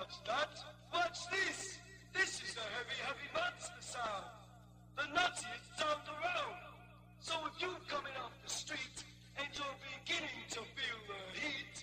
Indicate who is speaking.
Speaker 1: What's that? What's this? This is the heavy, heavy monster sound. The nuttiest sound around. So if you're coming off the street and you're beginning to feel the heat,